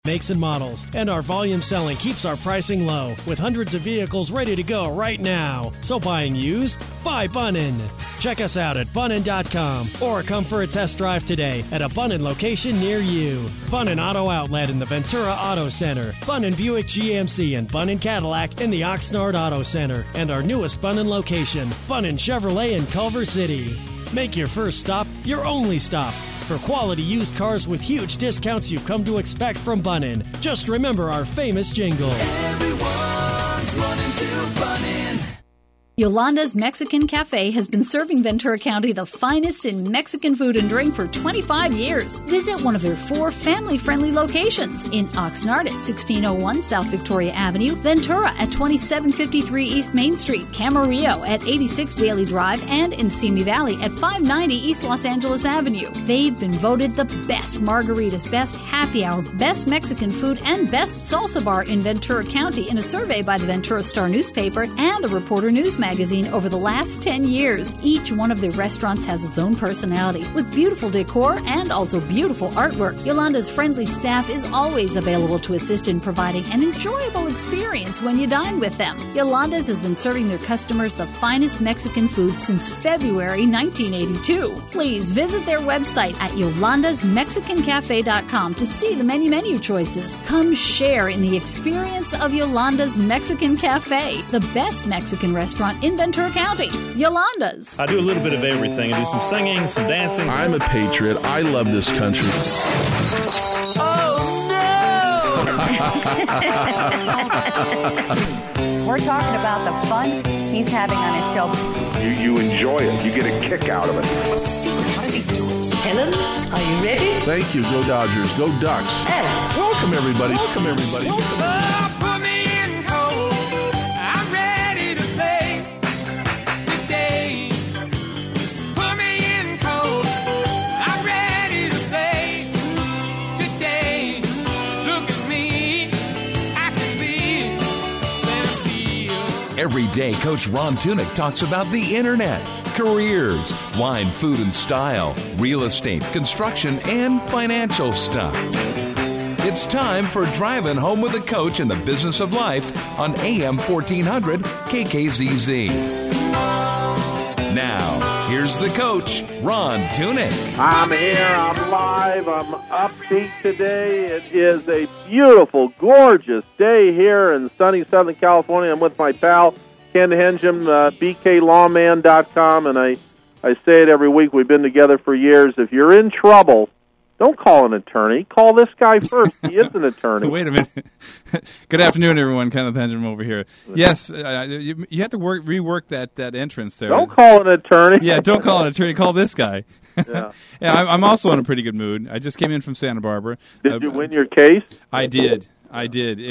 makes and models, and our volume selling keeps our pricing low with hundreds of vehicles ready to go right now. So buying used? Buy Bunnin. Check us out at bunnin.com or come for a test drive today at a Bunnin location near you. Bunnin Auto Outlet in the Ventura Auto Center, Bunnin Buick GMC and Bunnin Cadillac in the Oxnard Auto Center, and our newest Bunnin location, Bunnin Chevrolet in Culver City. Make your first stop your only stop for quality used cars with huge discounts you've come to expect from Bunnin. Just remember our famous jingle. Everyone's running to Bunnin. Yolanda's Mexican Cafe has been serving Ventura County the finest in Mexican food and drink for 25 years. Visit one of their 4 family-friendly locations in Oxnard at 1601 South Victoria Avenue, Ventura at 2753 East Main Street, Camarillo at 86 Daly Drive, and in Simi Valley at 590 East Los Angeles Avenue. They've been voted the best margaritas, best happy hour, best Mexican food, and best salsa bar in Ventura County in a survey by the Ventura Star newspaper and the Reporter News magazine over the last 10 years. Each one of their restaurants has its own personality, with beautiful decor and also beautiful artwork. Yolanda's friendly staff is always available to assist in providing an enjoyable experience when you dine with them. Yolanda's has been serving their customers the finest Mexican food since February 1982. Please visit their website at yolandasmexicancafe.com to see the many choices. Come share in the experience of Yolanda's Mexican Cafe, the best Mexican restaurant in Ventura County. Yolanda's. I do a little bit of everything. I do some singing, some dancing. I'm a patriot. I love this country. Oh, no! We're talking about the fun he's having on his show. You enjoy it. You get a kick out of it. What's the secret? How does he do it? Helen, are you ready? Thank you. Go Dodgers. Go Ducks. Hey. Welcome, everybody. Welcome, everybody. Oh, put me in cold. I'm ready to play today. Put me in cold. I'm ready to play today. Look at me. I can be center field. Every day, Coach Ron Tunick talks about the internet, careers, wine, food and style, real estate, construction, and financial stuff. It's time for Driving Home with a Coach in the Business of Life on AM 1400 KKZZ. Now, here's the coach, Ron Tunick. I'm here, I'm live, I'm upbeat today. It is a beautiful, gorgeous day here in sunny Southern California. I'm with my pal, Ken Henjum, BKLawman.com, and I say it every week. We've been together for years. If you're in trouble, don't call an attorney. Call this guy first. He is an attorney. Wait a minute. Good afternoon, everyone. Kenneth Henjum over here. Yes, you have to rework that entrance there. Don't call an attorney. Yeah, don't call an attorney. Call this guy. Yeah, I'm also in a pretty good mood. I just came in from Santa Barbara. Did you win your case? I did. I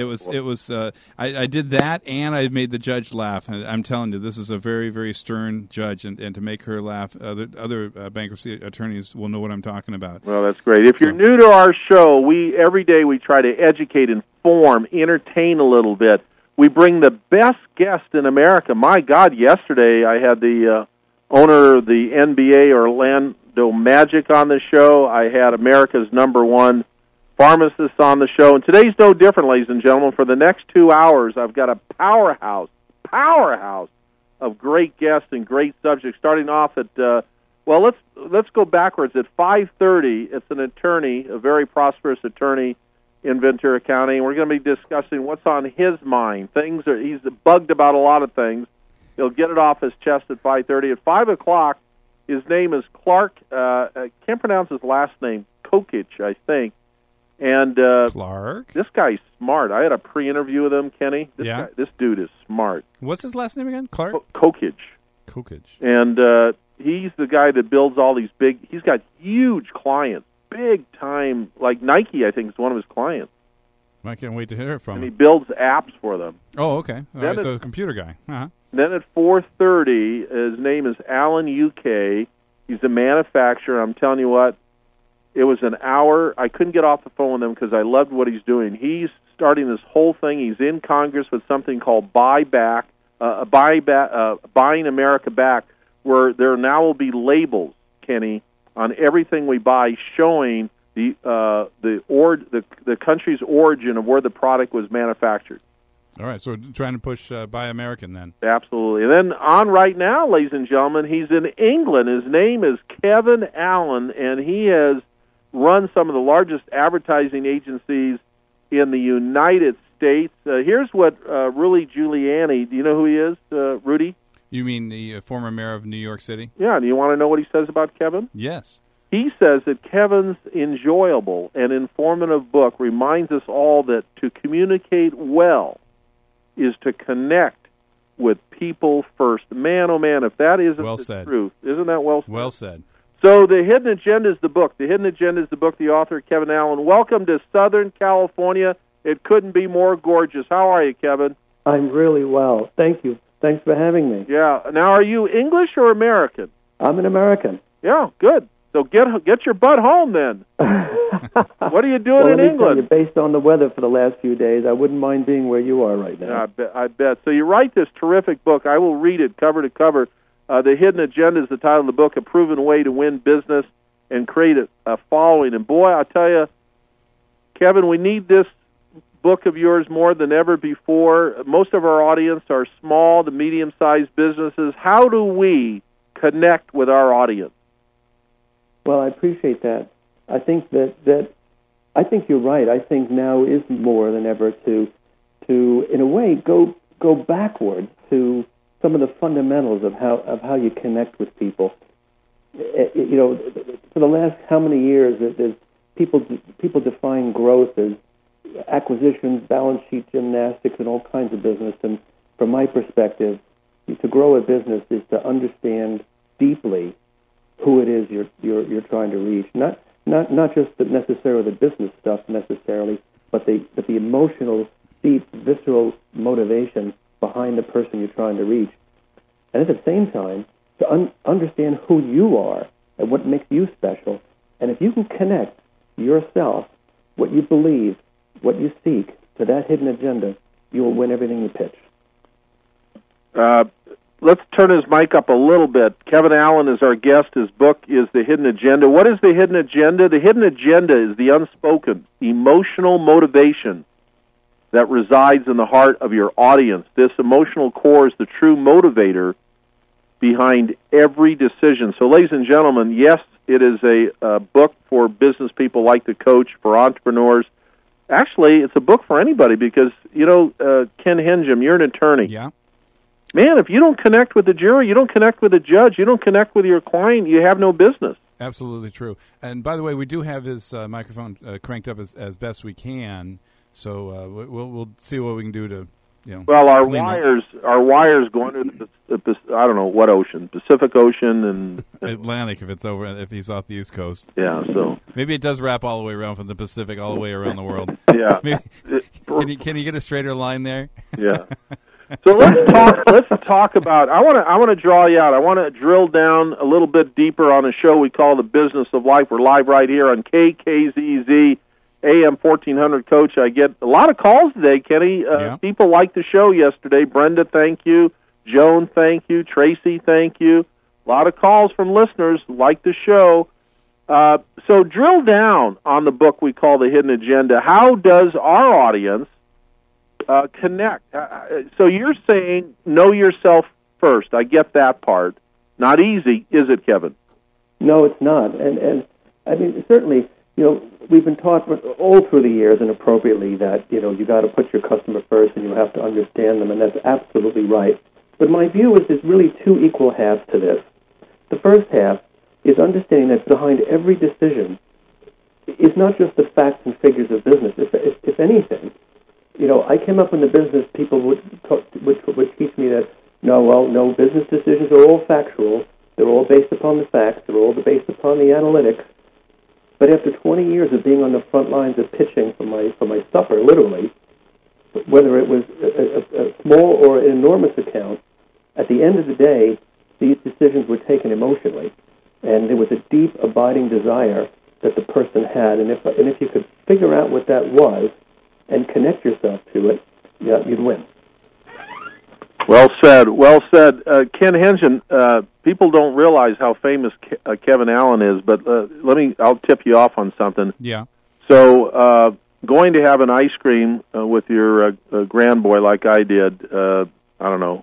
did that, and I made the judge laugh. And I'm telling you, this is a very, very stern judge, and to make her laugh, other bankruptcy attorneys will know what I'm talking about. Well, that's great. If you're new to our show, every day we try to educate, inform, entertain a little bit. We bring the best guest in America. My God, yesterday I had the owner of the NBA Orlando Magic on the show. I had America's #1 pharmacist on the show, and today's no different, ladies and gentlemen. For the next 2 hours, I've got a powerhouse of great guests and great subjects. Starting off at let's go backwards. At 5:30, it's an attorney, a very prosperous attorney in Ventura County, and we're going to be discussing what's on his mind. He's bugged about a lot of things. He'll get it off his chest at 5:30. At 5 o'clock, his name is Clark. I can't pronounce his last name. Kokich, I think. And Clark? This guy's smart. I had a pre-interview with him, Kenny. This dude is smart. What's his last name again? Clark? Kokich. And he's the guy that builds all these he's got huge clients, big time, like Nike, I think, is one of his clients. I can't wait to hear it from him. And he builds apps for them. Oh, okay. All right, so a computer guy. Uh-huh. Then at 4:30, his name is Alan UK. He's a manufacturer. I'm telling you what, it was an hour. I couldn't get off the phone with him because I loved what he's doing. He's starting this whole thing. He's in Congress with something called Buying America Back, where there now will be labels, Kenny, on everything we buy showing the country's origin of where the product was manufactured. All right, so trying to push Buy American then. Absolutely. And then on right now, ladies and gentlemen, he's in England. His name is Kevin Allen, and he has run some of the largest advertising agencies in the United States. Here's what Rudy Giuliani, do you know who he is, Rudy? You mean the former mayor of New York City? Yeah, do you want to know what he says about Kevin? Yes. He says that Kevin's enjoyable and informative book reminds us all that to communicate well is to connect with people first. Man, oh man, if that isn't the truth, isn't that well said? Well said. So The Hidden Agenda is the book. The Hidden Agenda is the book, the author, Kevin Allen. Welcome to Southern California. It couldn't be more gorgeous. How are you, Kevin? I'm really well. Thank you. Thanks for having me. Yeah. Now, are you English or American? I'm an American. Yeah, good. So get your butt home then. What are you doing in England? Based on the weather for the last few days, I wouldn't mind being where you are right now. Yeah, I bet. So you write this terrific book. I will read it cover to cover. The Hidden Agenda is the title of the book, A Proven Way to Win Business and Create a Following. And boy, I'll tell you, Kevin, we need this book of yours more than ever before. Most of our audience are small to medium-sized businesses. How do we connect with our audience? Well, I appreciate that. I think I think you're right. I think now is more than ever to in a way go backwards to some of the fundamentals of how you connect with people. You know, for the last how many years, there's people define growth as acquisitions, balance sheet gymnastics, and all kinds of business. And from my perspective, to grow a business is to understand deeply who it is you're trying to reach. Not just necessarily the business stuff necessarily, but the emotional, deep, visceral motivation behind the person you're trying to reach. And at the same time, to understand who you are and what makes you special. And if you can connect yourself, what you believe, what you seek, to that hidden agenda, you will win everything you pitch. Let's turn his mic up a little bit. Kevin Allen is our guest. His book is The Hidden Agenda. What is the hidden agenda? The hidden agenda is the unspoken, emotional motivation that resides in the heart of your audience. This emotional core is the true motivator behind every decision. So, ladies and gentlemen, yes, it is a book for business people like the coach, for entrepreneurs. Actually, it's a book for anybody because, you know, Ken Henjum, you're an attorney. Yeah. Man, if you don't connect with the jury, you don't connect with the judge, you don't connect with your client, you have no business. Absolutely true. And by the way, we do have his microphone cranked up as best we can, so we'll see what we can do to, you know. Well, our wires going to the I don't know what ocean, Pacific Ocean and Atlantic if he's off the East Coast. Yeah, so maybe it does wrap all the way around from the Pacific all the way around the world. Yeah. Maybe, can you get a straighter line there? Yeah. So let's talk about. I want to draw you out. I want to drill down a little bit deeper on a show we call The Business of Life. We're live right here on KKZZ AM 1400. Coach, I get a lot of calls today, Kenny. People liked the show yesterday. Brenda, thank you. Joan, thank you. Tracy, thank you. A lot of calls from listeners like the show. So drill down on the book we call The Hidden Agenda. How does our audience connect? So you're saying know yourself first. I get that part. Not easy, is it, Kevin? No, it's not. And I mean, certainly, you know, we've been taught all through the years and appropriately that, you know, you got to put your customer first and you have to understand them, and that's absolutely right. But my view is there's really two equal halves to this. The first half is understanding that behind every decision is not just the facts and figures of business. If anything, you know, I came up in the business, people would teach me that, no, business decisions are all factual. They're all based upon the facts. They're all based upon the analytics. But after 20 years of being on the front lines of pitching for my supper, literally, whether it was a small or an enormous account, at the end of the day, these decisions were taken emotionally, and there was a deep, abiding desire that the person had. And if you could figure out what that was and connect yourself to it, yeah, you'd win. Well said. Well said. Ken Hengen, people don't realize how famous Kevin Allen is, but I'll tip you off on something. Yeah. So, going to have an ice cream with your grandboy like I did, I don't know,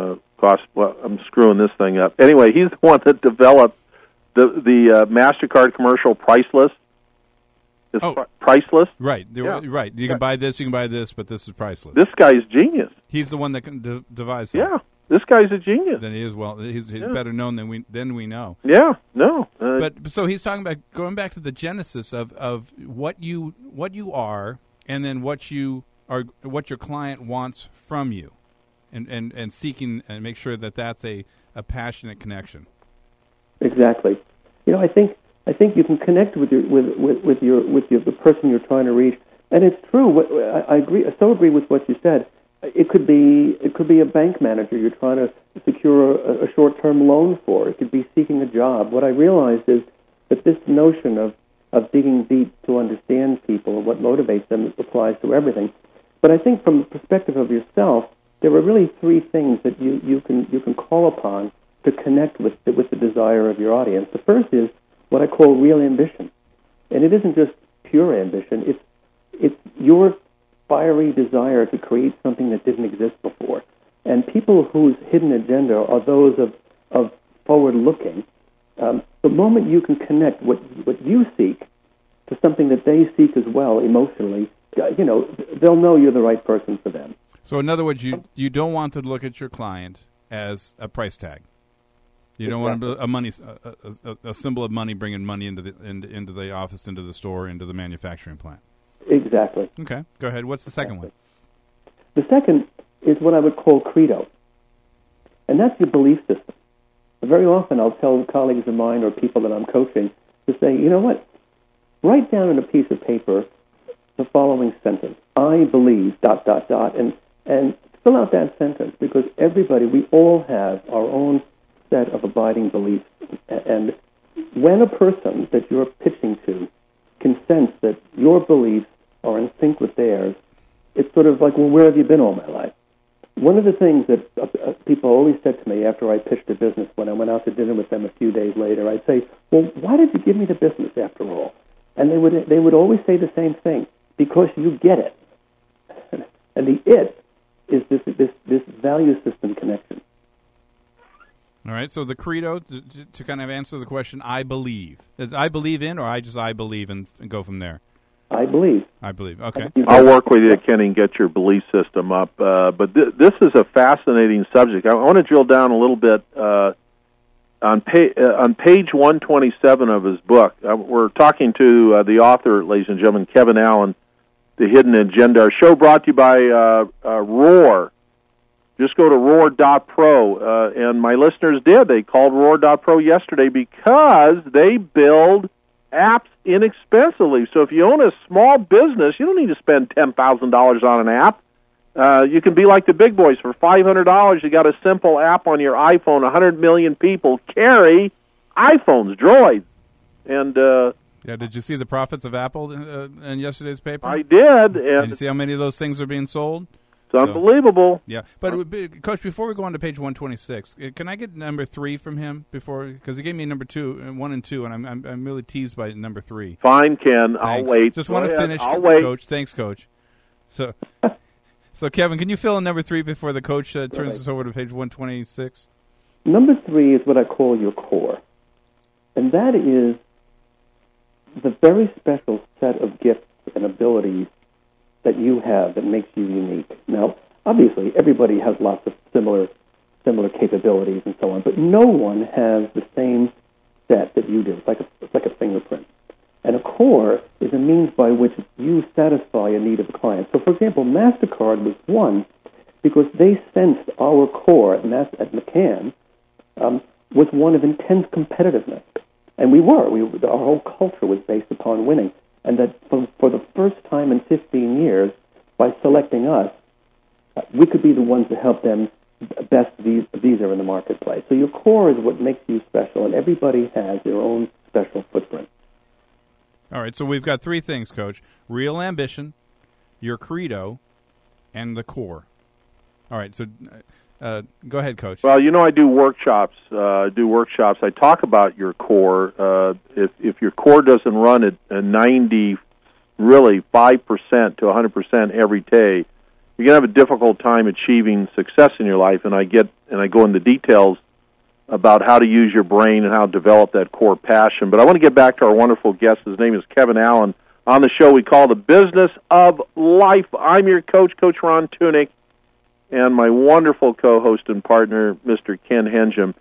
I'm screwing this thing up. Anyway, he's the one that developed the MasterCard commercial Priceless. It's priceless. Right, right. You can buy this, but this is priceless. This guy's genius. He's the one that can devise that. Yeah, this guy's a genius. Then he is. Well, he's better known than we know. Yeah, no. But so he's talking about going back to the genesis of what you are, and then what your client wants from you, and seeking and make sure that that's a passionate connection. Exactly. I think you can connect with the person you're trying to reach, and it's true. I agree. I so agree with what you said. It could be a bank manager you're trying to secure a short-term loan for. It could be seeking a job. What I realized is that this notion of digging deep to understand people and what motivates them applies to everything. But I think from the perspective of yourself, there are really three things that you can call upon to connect with the desire of your audience. The first is what I call real ambition. And it isn't just pure ambition. It's your fiery desire to create something that didn't exist before. And people whose hidden agenda are those of forward-looking, the moment you can connect what you seek to something that they seek as well emotionally, they'll know you're the right person for them. So in other words, you don't want to look at your client as a price tag. You don't want a symbol of money bringing money into the office, into the store, into the manufacturing plant. Exactly. Okay, go ahead. What's the second one? The second is what I would call credo, and that's your belief system. Very often I'll tell colleagues of mine or people that I'm coaching to say, you know what, write down on a piece of paper the following sentence: I believe ... and fill out that sentence, because we all have our own set of abiding beliefs. And when a person that you're pitching to can sense that your beliefs are in sync with theirs, it's sort of like, well, where have you been all my life? One of the things that people always said to me after I pitched a business, when I went out to dinner with them a few days later, I'd say, well, why did you give me the business after all? And they would always say the same thing: because you get it. And the it is this value system connection. All right, so the credo, to kind of answer the question, I believe. Is I believe in, or I believe and go from there? I believe. I believe, okay. I'll work with you, Kenny, and get your belief system up. But this is a fascinating subject. I want to drill down a little bit on page 127 of his book. We're talking to the author, ladies and gentlemen, Kevin Allen, The Hidden Agenda. Our show brought to you by Roar. Just go to roar.pro, and my listeners did. They called roar.pro yesterday because they build apps inexpensively. So if you own a small business, you don't need to spend $10,000 on an app. You can be like the big boys. For $500, you got a simple app on your iPhone. 100 million people carry iPhones, Droids. And yeah, did you see the profits of Apple in yesterday's paper? I did. And you see how many of those things are being sold? It's unbelievable. Yeah, but Coach, before we go on to page 126, can I get number 3 from him before? Because he gave me number 1 and 2, and I'm really teased by number 3. Fine, Ken. Thanks. I'll wait. Just want to finish, I'll wait. Coach. Thanks, Coach. So Kevin, can you fill in number 3 before the coach turns us over to page 126? Number 3 is what I call your core, and that is the very special set of gifts and abilities that you have that makes you unique. Now, obviously, everybody has lots of similar capabilities and so on, but no one has the same set that you do. It's like a fingerprint. And a core is a means by which you satisfy a need of a client. So, for example, MasterCard was one because they sensed our core at McCann was one of intense competitiveness. And our whole culture was based upon winning. And that for the first time in 15 years, by selecting us, we could be the ones to help them best Visa in the marketplace. So your core is what makes you special, and everybody has their own special footprint. All right, so we've got 3 things, Coach: real ambition, your credo, and the core. All right, so Go ahead, Coach. Well, I do workshops. I talk about your core. If your core doesn't run at 90, really 5% to 100% every day, you're gonna have a difficult time achieving success in your life. And I go into details about how to use your brain and how to develop that core passion. But I want to get back to our wonderful guest. His name is Kevin Allen. On the show we call The Business of Life. I'm your coach, Coach Ron Tunick, and my wonderful co-host and partner, Mr. Ken Henjum.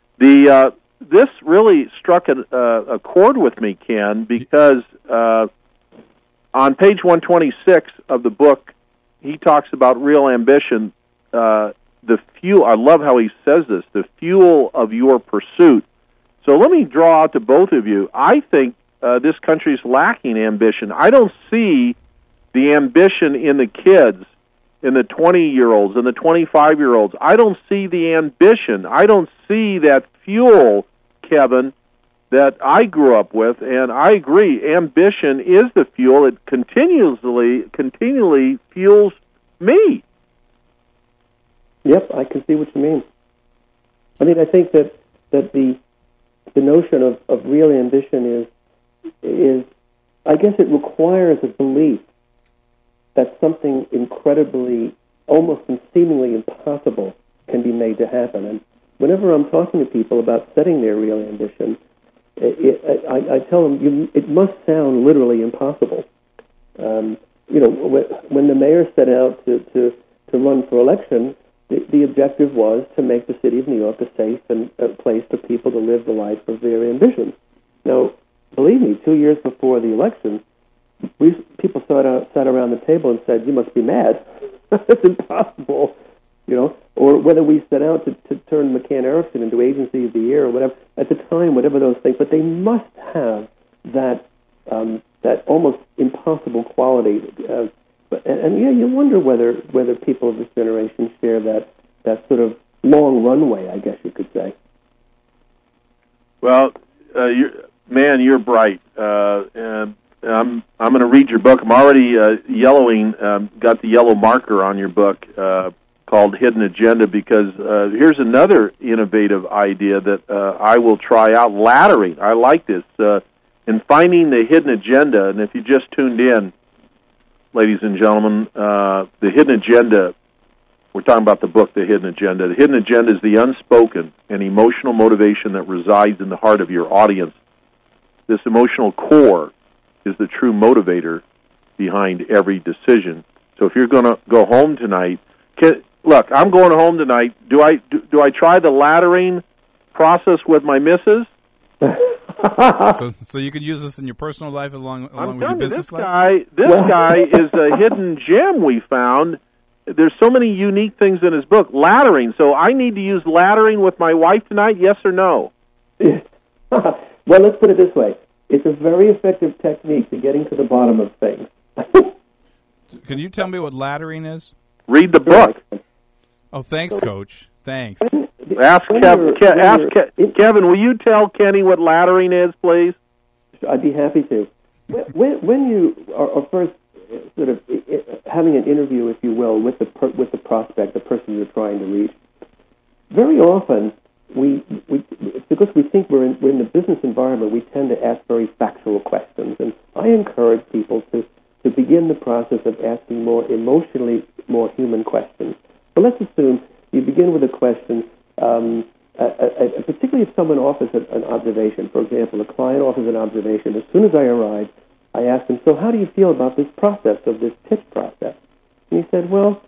This really struck a chord with me, Ken, because on page 126 of the book, he talks about real ambition, the fuel. I love how he says this, the fuel of your pursuit. So let me draw out to both of you. I think this country is lacking ambition. I don't see the ambition in the kids, in the 20-year-olds and the 25-year-olds. I don't see the ambition. I don't see that fuel, Kevin, that I grew up with, and I agree, ambition is the fuel. It continually fuels me. Yep, I can see what you mean. I mean, I think that the notion of real ambition is, I guess it requires a belief that something incredibly, almost seemingly impossible can be made to happen. And whenever I'm talking to people about setting their real ambition, I tell them it must sound literally impossible. When the mayor set out to run for election, the objective was to make the city of New York a safe and a place for people to live the life of their ambitions. Now, believe me, 2 years before the election, people sat around the table and said, "You must be mad. It's impossible." Or whether we set out to turn McCann Erickson into Agency of the Year or whatever, at the time, whatever those things, but they must have that almost impossible quality. You wonder whether people of this generation share that sort of long runway, I guess you could say. Well, you're bright, and I'm going to read your book. I'm already yellowing, got the yellow marker on your book called Hidden Agenda, because here's another innovative idea that I will try out, laddering. I like this. In finding the hidden agenda, and if you just tuned in, ladies and gentlemen, the hidden agenda, we're talking about the book, The Hidden Agenda. The hidden agenda is the unspoken and emotional motivation that resides in the heart of your audience. This emotional core is the true motivator behind every decision. So if you're going to go home tonight, look, I'm going home tonight. Do I try the laddering process with my missus? So you could use this in your personal life along with your business life? This guy is a hidden gem we found. There's so many unique things in his book. Laddering. So I need to use laddering with my wife tonight, yes or no? Well, let's put it this way. It's a very effective technique to getting to the bottom of things. Can you tell me what laddering is? Read the book. Oh, thanks, Coach. Thanks. Ask Kevin, will you tell Kenny what laddering is, please? I'd be happy to. When you are first sort of having an interview, if you will, with the prospect, the person you're trying to reach, very often because we think we're in the business environment, we tend to ask very factual questions, and I encourage people to begin the process of asking more emotionally, more human questions. So let's assume you begin with a question, particularly if someone offers an observation. For example, a client offers an observation. As soon as I arrive, I ask them, "So how do you feel about this process, of this pitch process?" And he said, "Well,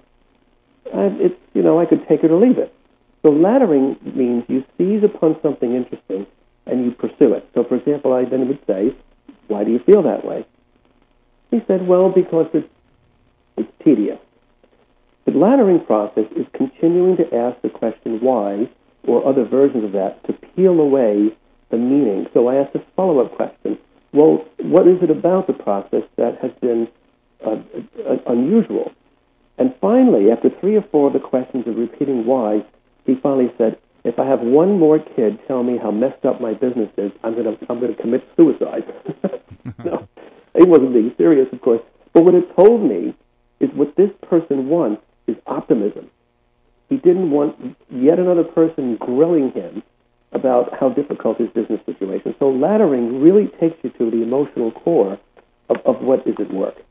I could take it or leave it." So laddering means you seize upon something interesting and you pursue it. So, for example, I then would say, "Why do you feel that way?" He said, "Well, because it's tedious." The laddering process is continuing to ask the question why, or other versions of that, to peel away the meaning. So I ask a follow-up question. Well, what is it about the process that has been unusual? And finally, after 3 or 4 of the questions of repeating why, he finally said, "If I have one more kid tell me how messed up my business is, I'm going to commit suicide." No, he wasn't being serious, of course. But what it told me is what this person wants is optimism. He didn't want yet another person grilling him about how difficult his business situation. So laddering really takes you to the emotional core of what is at work.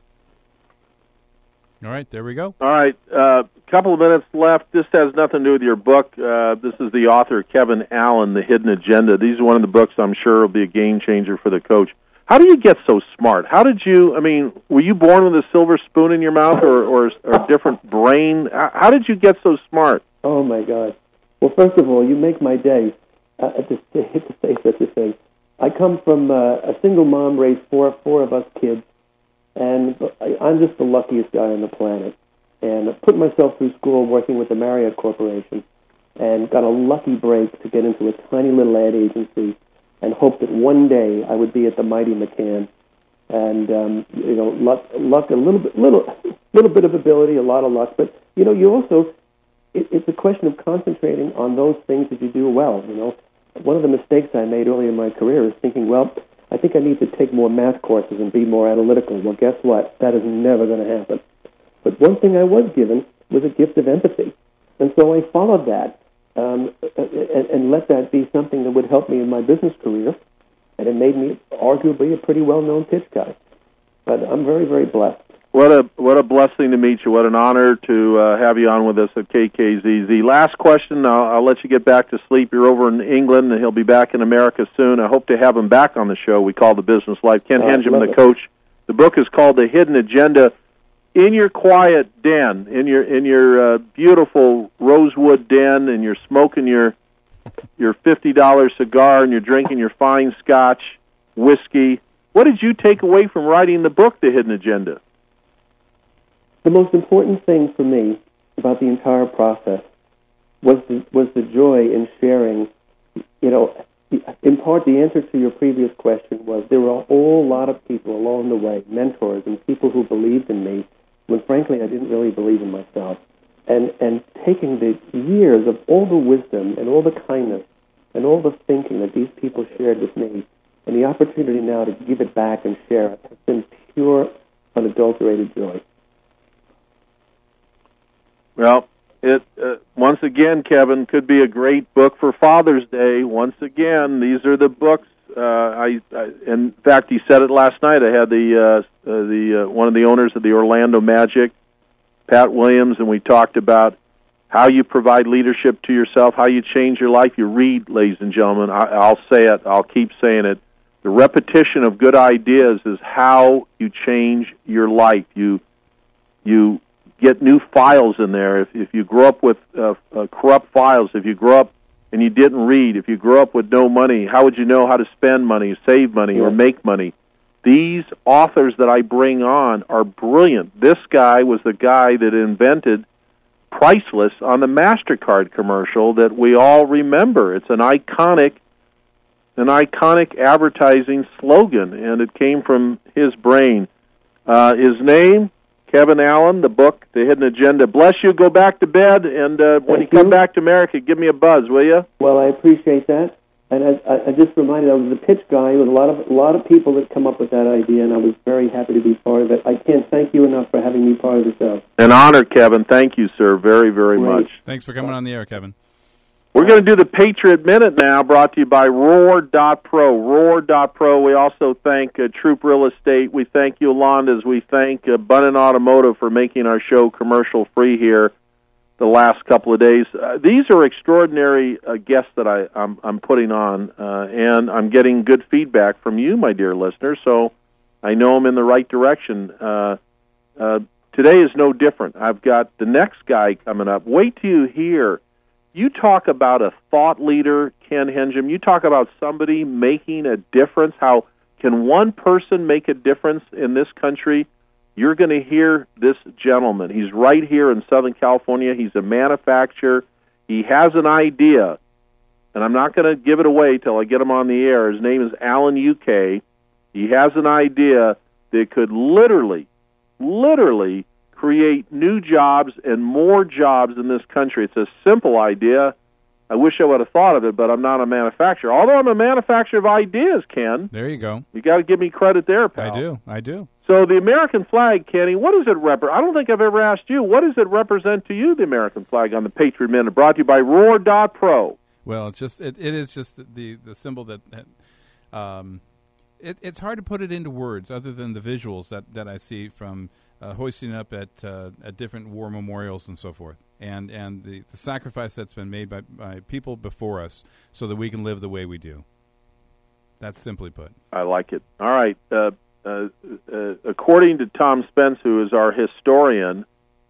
All right, there we go. All right, couple of minutes left. This has nothing to do with your book. This is the author, Kevin Allen, The Hidden Agenda. These are one of the books I'm sure will be a game changer for the coach. How do you get so smart? How did you, were you born with a silver spoon in your mouth or a different brain? How did you get so smart? Oh, my God. Well, first of all, you make my day. To say such a thing. I come from a single mom, raised four of us kids, and I'm just the luckiest guy on the planet. And I put myself through school working with the Marriott Corporation and got a lucky break to get into a tiny little ad agency and hoped that one day I would be at the mighty McCann. And, luck, a little bit of ability, a lot of luck. But, you also, it's a question of concentrating on those things that you do well, One of the mistakes I made early in my career is thinking, well, I think I need to take more math courses and be more analytical. Well, guess what? That is never going to happen. But one thing I was given was a gift of empathy. And so I followed that and let that be something that would help me in my business career. And it made me arguably a pretty well-known pitch guy. But I'm very, very blessed. What a blessing to meet you. What an honor to have you on with us at KKZZ. Last question, I'll let you get back to sleep. You're over in England, and he'll be back in America soon. I hope to have him back on the show we call The Business Life. Ken Henjum, the coach. The book is called The Hidden Agenda. In your quiet den, in your beautiful rosewood den, and you're smoking your $50 cigar, and you're drinking your fine scotch, whiskey, what did you take away from writing the book, The Hidden Agenda? The most important thing for me about the entire process was the joy in sharing. In part, the answer to your previous question was there were a whole lot of people along the way, mentors and people who believed in me when, frankly, I didn't really believe in myself. And taking the years of all the wisdom and all the kindness and all the thinking that these people shared with me, and the opportunity now to give it back and share it has been pure, unadulterated joy. Well, It once again, Kevin, could be a great book for Father's Day. Once again, these are the books. In fact, he said it last night. I had the one of the owners of the Orlando Magic, Pat Williams, and we talked about how you provide leadership to yourself, how you change your life. You read, ladies and gentlemen. I'll say it. I'll keep saying it. The repetition of good ideas is how you change your life. You get new files in there. If you grow up with corrupt files, if you grow up and you didn't read, if you grow up with no money, how would you know how to spend money, save money, or make money? These authors that I bring on are brilliant. This guy was the guy that invented Priceless on the MasterCard commercial that we all remember. It's an iconic advertising slogan, and it came from his brain. His name, Kevin Allen, the book, The Hidden Agenda. Bless you. Go back to bed, and when you come back to America, give me a buzz, will you? Well, I appreciate that. And I just reminded, I was the pitch guy with a lot of people that come up with that idea, and I was very happy to be part of it. I can't thank you enough for having me part of the show. An honor, Kevin. Thank you, sir, very, very much. Thanks for coming on the air, Kevin. We're going to do the Patriot Minute now, brought to you by Roar.pro. Roar.pro. We also thank Troop Real Estate. We thank Yolanda's. We thank Bunnin Automotive for making our show commercial-free here the last couple of days. These are extraordinary guests that I'm putting on, and I'm getting good feedback from you, my dear listeners, so I know I'm in the right direction. Today is no different. I've got the next guy coming up. Wait till you hear. You talk about a thought leader, Ken Henjum. You talk about somebody making a difference. How can one person make a difference in this country? You're going to hear this gentleman. He's right here in Southern California. He's a manufacturer. He has an idea, and I'm not going to give it away till I get him on the air. His name is Alan UK. He has an idea that could literally create new jobs and more jobs in this country. It's a simple idea. I wish I would have thought of it, but I'm not a manufacturer. Although I'm a manufacturer of ideas, Ken. There you go. You got to give me credit there, pal. I do. So So the American flag, Kenny, what does it represent? I don't think I've ever asked you. What does it represent to you, the American flag, on the Patriot Minute, brought to you by Roar.pro? Well, it is just the symbol that it's hard to put it into words other than the visuals that I see from hoisting up at different war memorials and so forth, and the sacrifice that's been made by people before us so that we can live the way we do. That's simply put. I like it. All right. According to Tom Spence, who is our historian,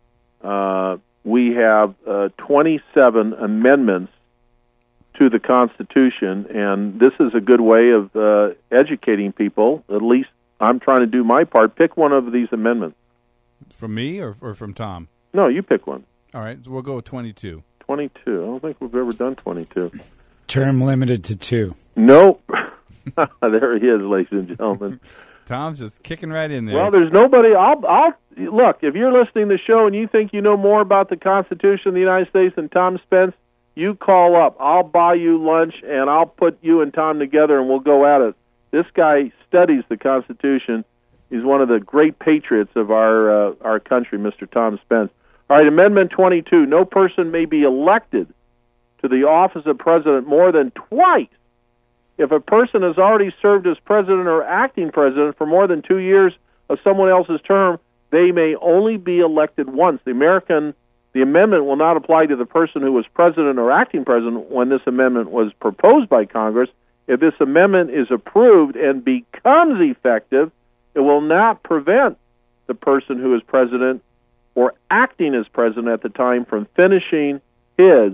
we have 27 amendments to the Constitution, and this is a good way of educating people. At least I'm trying to do my part. Pick one of these amendments. From me or from Tom? No, you pick one. All right, so we'll go with 22. 22. I don't think we've ever done 22. Term limited to 2. Nope. There he is, ladies and gentlemen. Tom's just kicking right in there. Well, there's nobody. I'll look. If you're listening to the show and you think you know more about the Constitution of the United States than Tom Spence, you call up. I'll buy you lunch, and I'll put you and Tom together, and we'll go at it. This guy studies the Constitution. He's one of the great patriots of our country, Mr. Tom Spence. All right, Amendment 22. No person may be elected to the office of president more than twice. If a person has already served as president or acting president for more than 2 years of someone else's term, they may only be elected once. The amendment will not apply to the person who was president or acting president when this amendment was proposed by Congress. If this amendment is approved and becomes effective, it will not prevent the person who is president or acting as president at the time from finishing his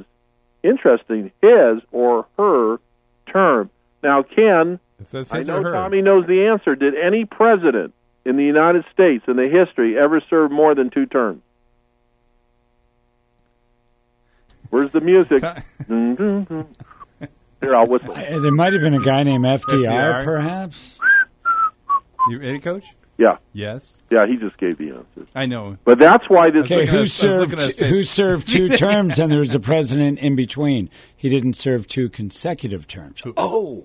or her term. Now, Ken, I know Tommy knows the answer. Did any president in the United States in the history ever serve more than 2 terms? Where's the music? Here, I'll whistle. There might have been a guy named FDR, perhaps. You ready, Coach? Yeah. Yes. Yeah, he just gave the answer. I know. But that's why this... Okay, who served 2 terms and there was a president in between? He didn't serve 2 consecutive terms. Oh!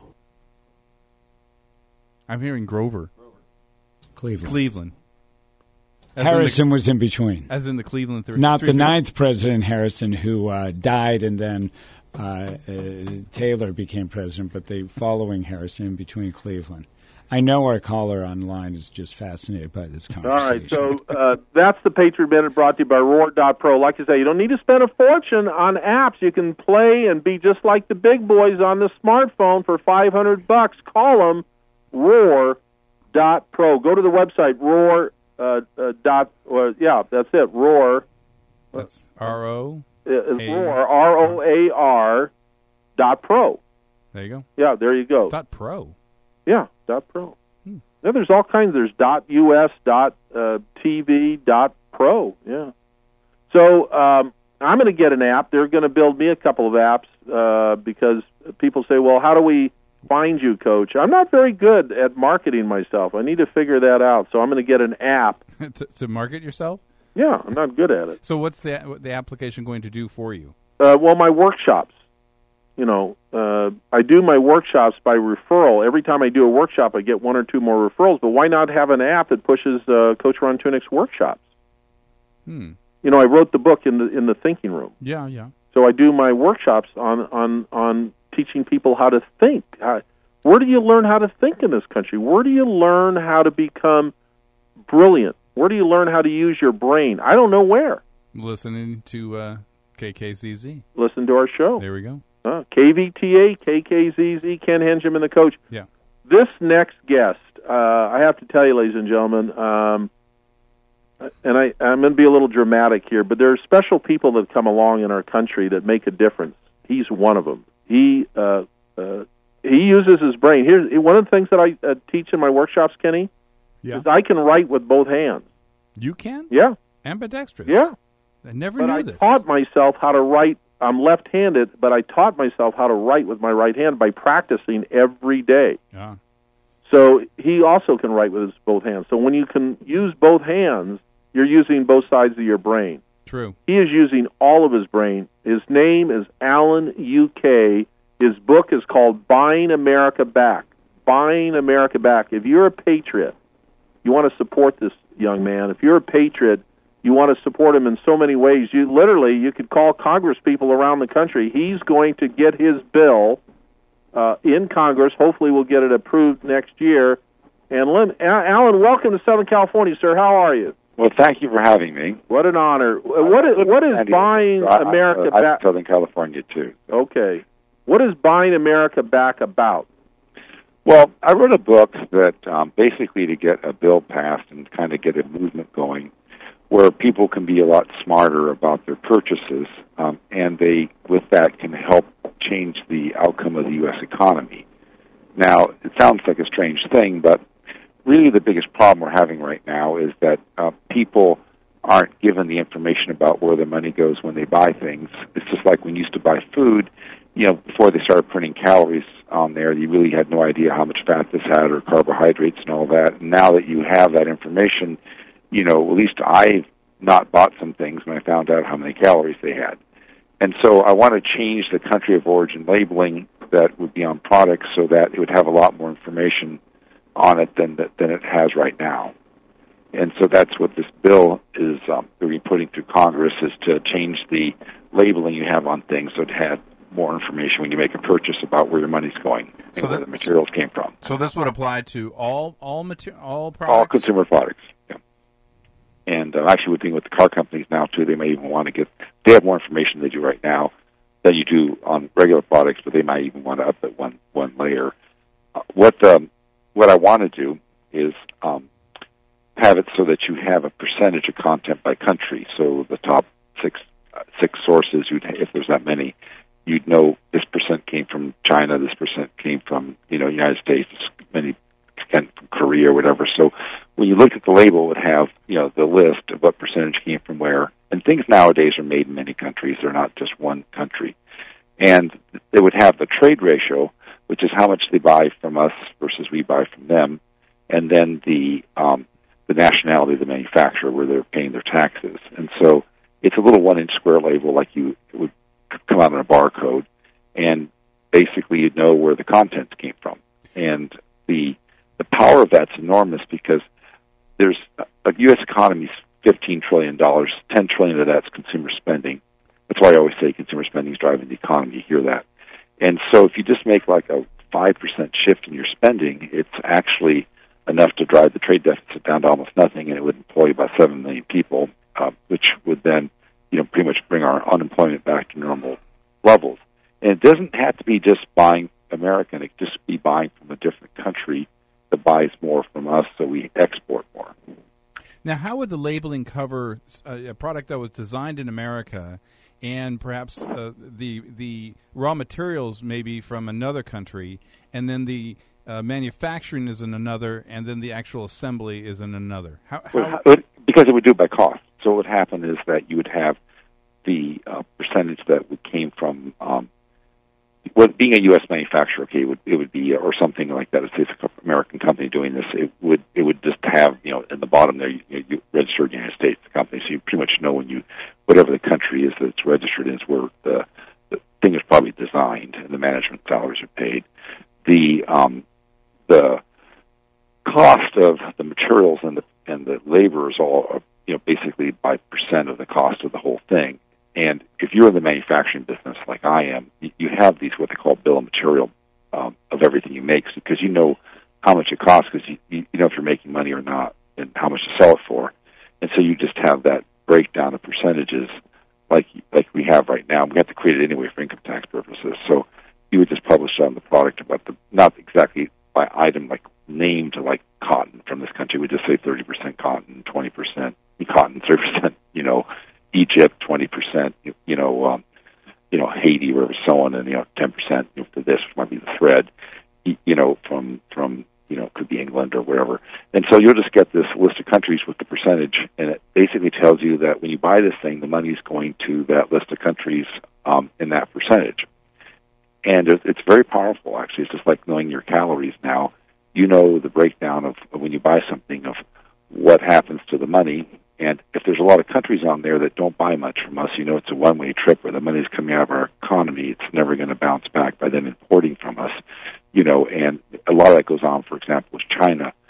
I'm hearing Grover. Cleveland. Harrison was in between. As in the Cleveland... Not the 9th president, Harrison, who died and then Taylor became president, but the following Harrison in between Cleveland. I know our caller online is just fascinated by this conversation. All right, so that's the Patriot Minute brought to you by Roar.pro. Like I say, you don't need to spend a fortune on apps. You can play and be just like the big boys on the smartphone for $500. Call them Roar.pro. Go to the website Roar. That's it. Roar. That's R-O. Roar. ROAR. .pro. There you go. Yeah, there you go. .pro. Yeah, .pro. Yeah, there's all kinds. There's .us, .tv, .pro. Yeah. So I'm going to get an app. They're going to build me a couple of apps because people say, well, how do we find you, Coach? I'm not very good at marketing myself. I need to figure that out. So I'm going to get an app. to market yourself? Yeah, I'm not good at it. So what's the application going to do for you? Well, my workshops. I do my workshops by referral. Every time I do a workshop, I get 1 or 2 more referrals. But why not have an app that pushes Coach Ron Tunick's workshops? I wrote the book in the thinking room. Yeah. So I do my workshops on teaching people how to think. Where do you learn how to think in this country? Where do you learn how to become brilliant? Where do you learn how to use your brain? I don't know where. Listening to KKZZ. Listen to our show. There we go. KVTA, KKZZ, Ken Henjum and the Coach. Yeah. This next guest, I have to tell you, ladies and gentlemen, and I'm going to be a little dramatic here, but there are special people that come along in our country that make a difference. He's one of them. He uses his brain. Here's one of the things that I teach in my workshops, Kenny, is I can write with both hands. You can? Yeah. Ambidextrous? Yeah. I never knew this. I taught myself how to write. I'm left-handed, but I taught myself how to write with my right hand by practicing every day. Yeah. So he also can write with his both hands. So when you can use both hands, you're using both sides of your brain. True. He is using all of his brain. His name is Alan UK. His book is called Buying America Back. Buying America Back. If you're a patriot, you want to support this young man. If you're a patriot, you want to support him in so many ways. You could call Congress people around the country. He's going to get his bill in Congress. Hopefully we'll get it approved next year. And Alan, welcome to Southern California, sir. How are you? Well, thank you for having me. What an honor. What is buying America back? I'm Southern California, too. Okay. What is buying America back about? Well, I wrote a book that basically to get a bill passed and kind of get a movement going where people can be a lot smarter about their purchases, and they, with that, can help change the outcome of the U.S. economy. Now, it sounds like a strange thing, but really the biggest problem we're having right now is that people aren't given the information about where their money goes when they buy things. It's just like when you used to buy food, before they started printing calories on there, you really had no idea how much fat this had or carbohydrates and all that. And now that you have that information, at least I've not bought some things when I found out how many calories they had. And so I want to change the country of origin labeling that would be on products so that it would have a lot more information on it than it has right now. And so that's what this bill is we're putting through Congress, is to change the labeling you have on things so it had more information when you make a purchase about where your money's going and where the materials came from. So this would apply to all products? All consumer products, yeah. And actually we're dealing with the car companies now, too. They may even want to they have more information than they do right now than you do on regular products, but they might even want to up it one layer. What I want to do is have it so that you have a percentage of content by country. So the top six sources, if there's that many, you'd know this percent came from China, this percent came from United States, many came from Korea or whatever. So when you look at the label, it would have the list of what percentage came from where. And things nowadays are made in many countries; they're not just one country. And they would have the trade ratio, which is how much they buy from us versus we buy from them, and then the nationality of the manufacturer, where they're paying their taxes. And so it's a little 1-inch square label, like it would come out on a barcode, and basically you'd know where the contents came from. And the power of that's enormous, because there's a U.S. economy's $15 trillion, $10 trillion of that's consumer spending. That's why I always say consumer spending is driving the economy. You hear that. And so if you just make like a 5% shift in your spending, it's actually enough to drive the trade deficit down to almost nothing, and it would employ about 7 million people, which would then pretty much bring our unemployment back to normal levels. And it doesn't have to be just buying American. It could just be buying from a different country that buys more from us, so we export more. Now, how would the labeling cover a product that was designed in America and perhaps the raw materials maybe from another country, and then the manufacturing is in another, and then the actual assembly is in another? Because it would do it by cost. So what would happen is that you would have the percentage that came from being a U.S. manufacturer. Okay, it would be, or something like that. If it's an American company doing this, it would just have in the bottom there you registered United States company, so you pretty much know when whatever the country is that it's registered in is where the thing is probably designed and the management salaries are paid. The cost of the materials and the labor is all basically by percent of the cost of the whole thing. And if you're in the manufacturing business like I am, you have these what they call bill of material of everything you make, because you know how much it costs, because you know if you're making money or not and how much to sell it for. And so you just have that breakdown of percentages like we have right now. We have to create it anyway for income tax purposes. So you would just publish on the product about not exactly by item like named like cotton from this country. We just say 30% cotton, 20% cotton, 30%, Egypt, 20%, Haiti, wherever, so on, and 10% for this, which might be the thread, from could be England or wherever. And so you'll just get this list of countries with the percentage, and it basically tells you that when you buy this thing, the money is going to that list of countries in that percentage. And it's very powerful, actually. It's just like knowing your calories now. You know the breakdown of when you buy something of what happens to the money. And if there's a lot of countries on there that don't buy much from us, it's a one-way trip where the money's coming out of our economy. It's never going to bounce back by them importing from us, and a lot of that goes on, for example, with China.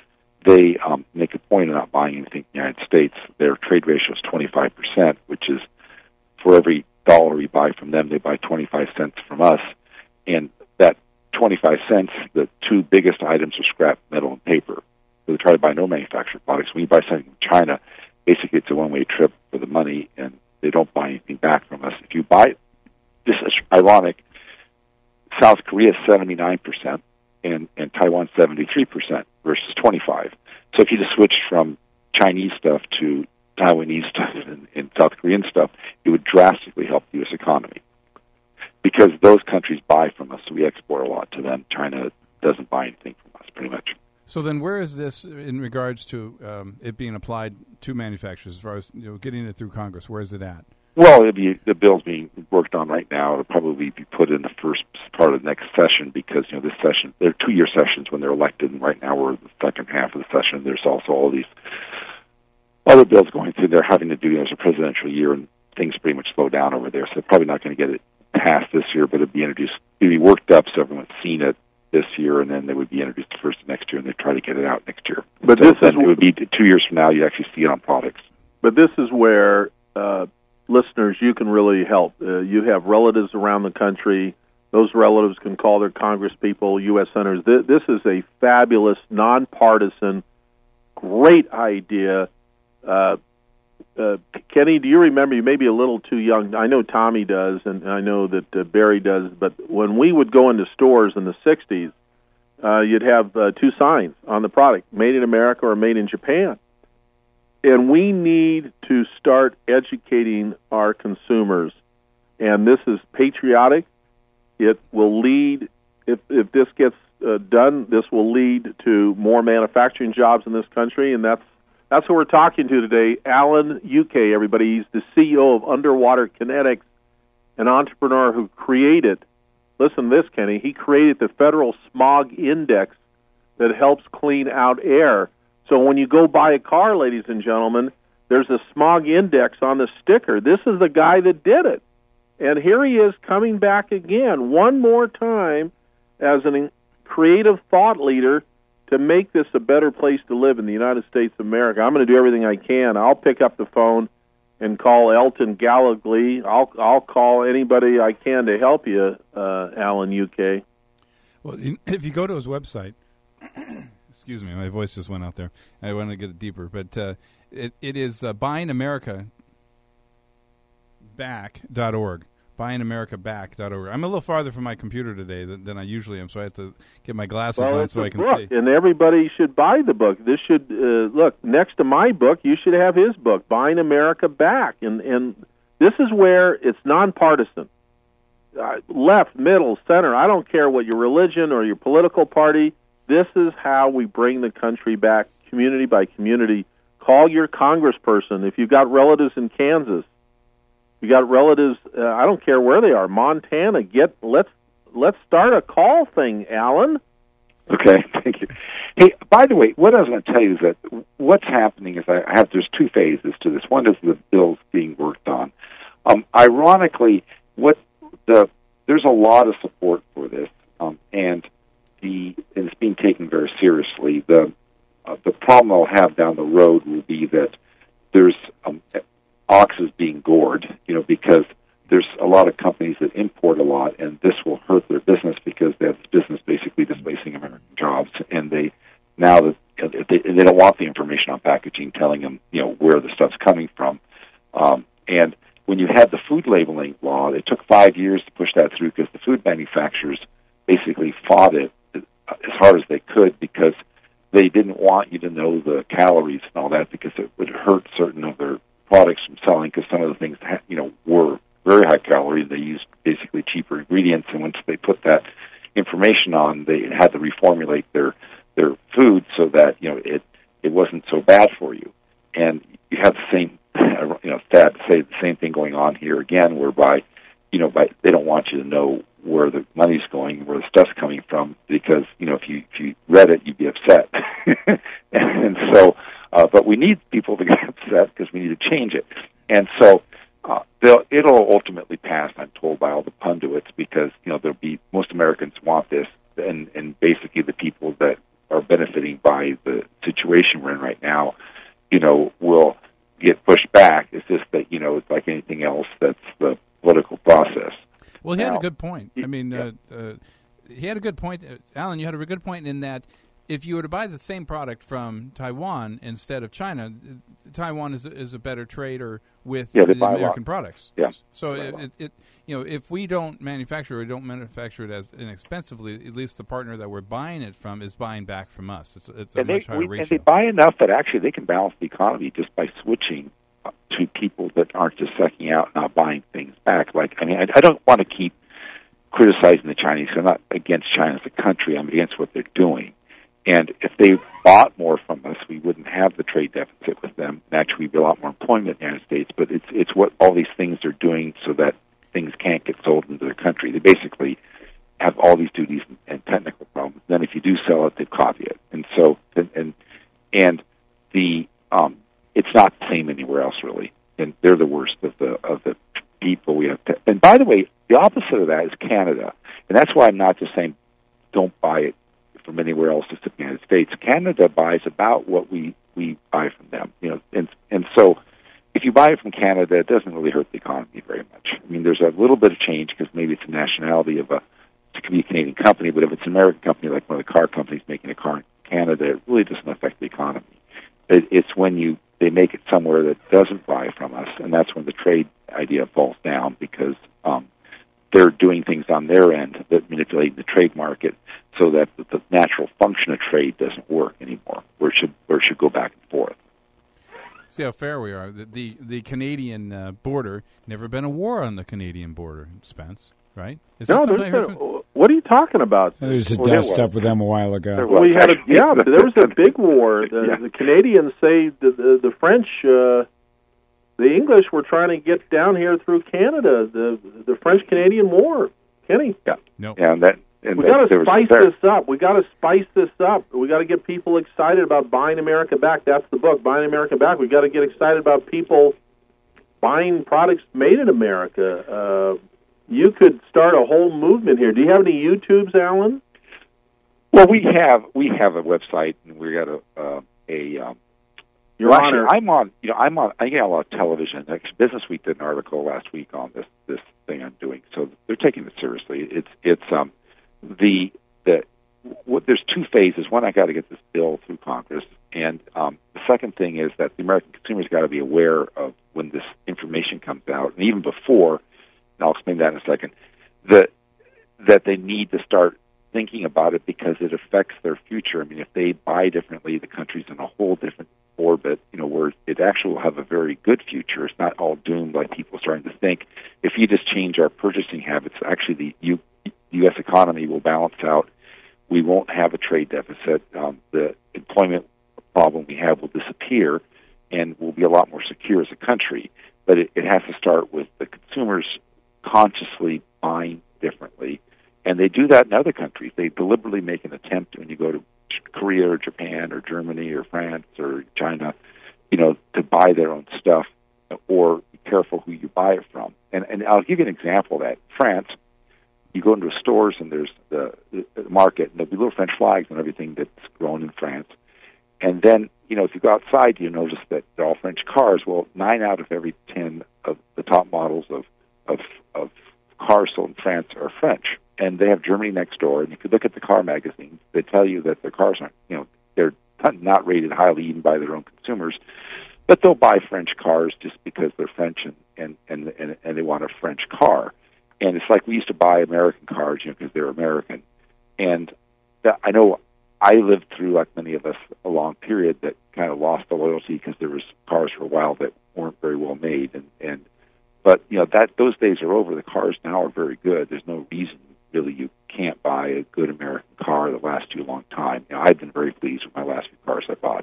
they make a point of not buying anything in the United States. Their trade ratio is 25%, which is for every dollar we buy from them, they buy 25 cents from us. And that 25 cents, the two biggest items are scrap metal and paper. So they try to buy no manufactured products. When you buy something from China, basically it's a one-way trip for the money, and they don't buy anything back from us. If you buy it, this is ironic, South Korea is 79%, and Taiwan 73% versus 25%. So if you just switched from Chinese stuff to Taiwanese stuff and South Korean stuff, it would drastically help the U.S. economy. Because those countries buy from us, so we export a lot to them. China doesn't buy anything from us, pretty much. So then where is this in regards to it being applied to manufacturers as far as getting it through Congress? Where is it at? Well, the bill's being worked on right now. It'll probably be put in the first part of the next session because, this session, there are 2-year sessions when they're elected, and right now we're in the second half of the session. There's also all these other bills going through. They're having to do, it's a presidential year, and things pretty much slow down over there, so they're probably not going to get it passed this year, but it'd be worked up so everyone's seen it this year, and then they would be introduced first next year, and they try to get it out next year. But so it would be 2 years from now, you actually see it on products. But this is where listeners, you can really help. You have relatives around the country. Those relatives can call their Congress people, U.S. senators. This is a fabulous, nonpartisan, great idea. Kenny, do you remember, you may be a little too young, I know Tommy does, and I know that Barry does, but when we would go into stores in the 60s, you'd have 2 signs on the product, made in America or made in Japan. And we need to start educating our consumers. And this is patriotic. It will lead, if this gets done, this will lead to more manufacturing jobs in this country. And that's who we're talking to today. Alan UK, everybody. He's the CEO of Underwater Kinetics, an entrepreneur who created, listen to this, Kenny, he created the Federal Smog Index that helps clean out air. So when you go buy a car, ladies and gentlemen, there's a smog index on the sticker. This is the guy that did it. And here he is coming back again, one more time, as a creative thought leader to make this a better place to live in the United States of America. I'm going to do everything I can. I'll pick up the phone and call Elton Gallagly. I'll call anybody I can to help you, Alan UK. Well, if you go to his website... Excuse me, my voice just went out there. I want to get it deeper, but it is buyingamericaback.org. Buyingamericaback.org. I'm a little farther from my computer today than I usually am, so I have to get my glasses on so I can see. And everybody should buy the book. This should look next to my book. You should have his book, Buying America Back, and this is where it's nonpartisan. Left, middle, center. I don't care what your religion or your political party. This is how we bring the country back, community by community. Call your congressperson. If you've got relatives in Kansas, you got relatives, I don't care where they are, Montana, let's start a call thing, Alan. Okay, thank you. Hey, by the way, what I was going to tell you is that what's happening is there's 2 phases to this. One is the bills being worked on. Ironically, there's a lot of support for this, and it's being taken very seriously. The problem I'll have down the road will be that there's oxes being gored, because there's a lot of companies that import a lot, and this will hurt their business because that's business basically displacing American jobs, and they don't want the information on packaging telling them where the stuff's coming from. And when you had the food labeling law, it took 5 years to push that through because the food manufacturers basically fought it as hard as they could because they didn't want you to know the calories and all that because it would hurt certain of their products from selling because some of the things were very high calorie. They used basically cheaper ingredients, and once they put that information on, they had to reformulate their food so that it wasn't so bad for you. And you have the same sad to say the same thing going on here again, whereby they don't want you to know where the money's going, where the stuff's coming from, because if you read it, you'd be upset. and so, but we need people to get upset because we need to change it. And so, it'll ultimately pass, I'm told, by all the pundits, because there'll be most Americans want this, and basically the people that are benefiting by the situation Well, he had Now, a good point. I mean, he had a good point. Alan, you had a good point in that if you were to buy the same product from Taiwan instead of China, Taiwan is a better trader with the American products. Yeah. So it if we don't manufacture it as inexpensively, at least the partner that we're buying it from is buying back from us. It's a much higher ratio. And they buy enough that actually they can balance the economy just by switching to people that aren't just sucking out and not buying things back. I don't want to keep criticizing the Chinese. I'm not against China as a country. I'm against what they're doing. And if they bought more from us, we wouldn't have the trade deficit with them. And actually, we'd be a lot more employment in the United States. But it's what all these things are doing so that things can't get sold into their country. They basically have all these duties and technical problems. Then if you do sell it, they copy it. And so, it's not the same anywhere else really. And they're the worst of the people we have. And by the way, the opposite of that is Canada. And that's why I'm not just saying don't buy it from anywhere else except the United States. Canada buys about what we buy from them. And so if you buy it from Canada, it doesn't really hurt the economy very much. I mean, there's a little bit of change because maybe it's the nationality of it could be a Canadian company, but if it's an American company like one of the car companies making a car in Canada, it really doesn't affect the economy. It's when they make it somewhere that doesn't buy from us, and that's when the trade idea falls down because they're doing things on their end that manipulate the trade market so that the natural function of trade doesn't work anymore, where it should go back and forth. See how fair we are. The Canadian border, never been a war on the Canadian border, Spence, right? What are you talking about? There was a dust up with them a while ago. There was a big war. The Canadians say the French, the English were trying to get down here through Canada. The French-Canadian War, Kenny. Yeah. No. Yeah, we got to spice this up. We got to spice this up. We got to get people excited about buying America back. That's the book, Buying America Back. We got to get excited about people buying products made in America. You could start a whole movement here. Do you have any YouTubes, Alan? Well, we have a website, and we got Your Honor. Actually, I get a lot of television. Actually, Business Week did an article last week on this thing I'm doing, so they're taking it seriously. There's two phases. One, I got to get this bill through Congress, and the second thing is that the American consumers got to be aware of when this information comes out, and even before. And I'll explain that in a second. That they need to start thinking about it because it affects their future. I mean, if they buy differently, the country's in a whole different orbit, where it actually will have a very good future. It's not all doomed like people are starting to think. If you just change our purchasing habits, actually the U.S. economy will balance out. We won't have a trade deficit. The employment problem we have will disappear, and we'll be a lot more secure as a country. But it has to start with the consumers consciously buying differently. And they do that in other countries. They deliberately make an attempt when you go to Korea or Japan or Germany or France or China, to buy their own stuff, or be careful who you buy it from. And I'll give you an example of that. France, you go into stores and there's the market, and there'll be little French flags and everything that's grown in France. And then, if you go outside, you notice that they're all French cars. Well, 9 out of every 10 of the top models of cars sold in France are French. And they have Germany next door. And if you look at the car magazines, they tell you that their cars aren't, they're not rated highly even by their own consumers. But they'll buy French cars just because they're French and they want a French car. And it's like we used to buy American cars, because they're American. And I know I lived through, like many of us, a long period that kind of lost the loyalty because there was cars for a while that weren't very well made. But those days are over. The cars now are very good. There's no reason really you can't buy a good American car that lasts you a long time. I've been very pleased with my last few cars I bought.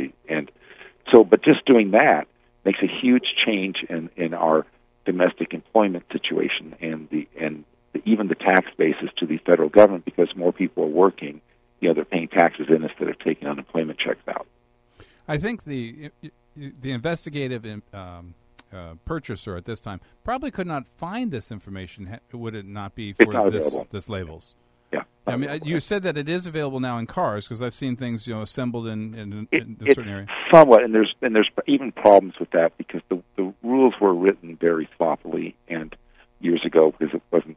But just doing that makes a huge change in our domestic employment situation and even the tax basis to the federal government, because more people are working. They're paying taxes in instead of taking unemployment checks out. I think the investigative purchaser at this time probably could not find this information. Would it not be for this labels? Yeah. I mean, you said that it is available now in cars, because I've seen things assembled in a certain area. Somewhat, and there's even problems with that because the rules were written very sloppily and years ago because it wasn't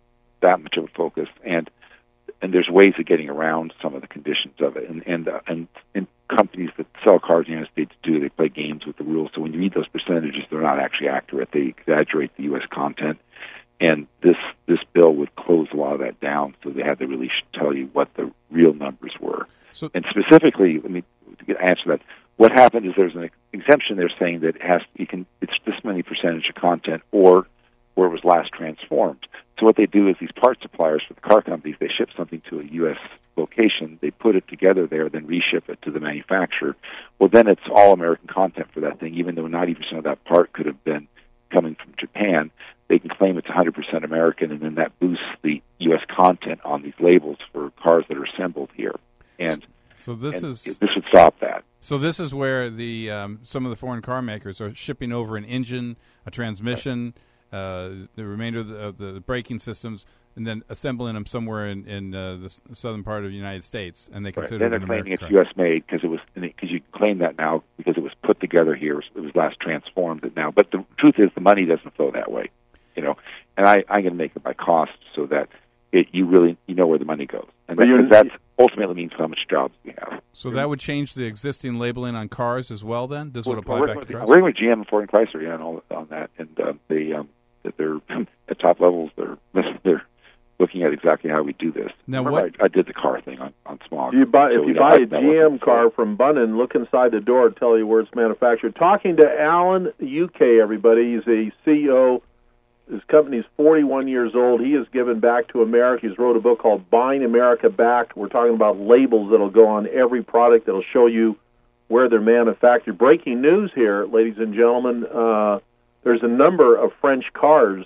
that much of a focus, and there's ways of getting around some of the conditions of it, and companies that sell cars in the United States they play games with the rules. So when you read those percentages, they're not actually accurate. They exaggerate the U.S. content, and this bill would close a lot of that down. So they had to really tell you what the real numbers were. So, and specifically, let me answer that. What happened is there's an exemption there saying that it's this many percentage of content or where it was last transformed. So what they do is these part suppliers for the car companies, they ship something to a U.S. location, they put it together there, then reship it to the manufacturer. Well, then it's all American content for that thing, even though 90% of that part could have been coming from Japan. They can claim it's 100% American, and then that boosts the U.S. content on these labels for cars that are assembled here. And so this would stop that. So this is where the some of the foreign car makers are shipping over an engine, a transmission, the remainder of the braking systems, and then assembling them somewhere in the southern part of the United States, and they consider Then they're claiming it's U.S. made because you can claim that now because it was put together here. It was last transformed now. But the truth is, the money doesn't flow that way, And I'm going to make it by cost so that you know where the money goes, and that ultimately means how much jobs we have. So that would change the existing labeling on cars as well. Then this would apply back to cars. We're working with GM and Ford and Chrysler, and all on that, and they're at top levels. They're looking at exactly how we do this. Now, I did the car thing on smog. If you buy a GM car from Bunnin, look inside the door and tell you where it's manufactured. Talking to Alan UK, everybody. He's a CEO. His company's 41 years old. He has given back to America. He's wrote a book called Buying America Back. We're talking about labels that'll go on every product that'll show you where they're manufactured. Breaking news here, ladies and gentlemen. There's a number of French cars